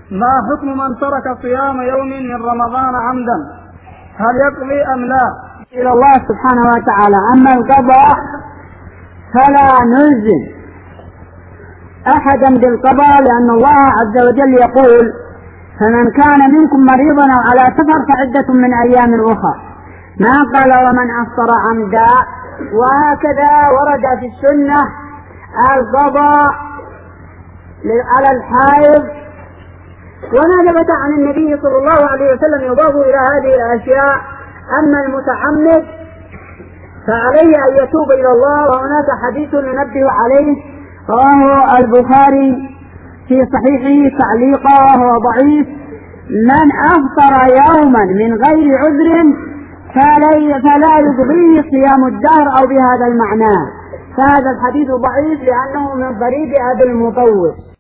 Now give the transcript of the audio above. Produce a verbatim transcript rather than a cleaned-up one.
ما حكم من ترك صيام يوم من رمضان عمدا؟ هل يقضي أم لا؟ إلى الله سبحانه وتعالى. أما القضاء فلا نلزم أحدا بالقضاء، لأن الله عز وجل يقول: فمن كان منكم مريضا أو على سفر فعدة من أيام أخرى، ما قال ومن أفطر عمدا. وهكذا ورد في السنة القضاء على الحائض، وما ثبت عن النبي صلى الله عليه وسلم يضاف إلى هذه الأشياء. أما المتعمد فعليه أن يتوب إلى الله، وهناك حديث ننبه عليه رواه البخاري في صحيحه تعليقا وهو ضعيف: من أفطر يوما من غير عذر فلا يقضيه صيام الدهر، أو بهذا المعنى. فهذا الحديث ضعيف لأنه من طريق أبي المطوف.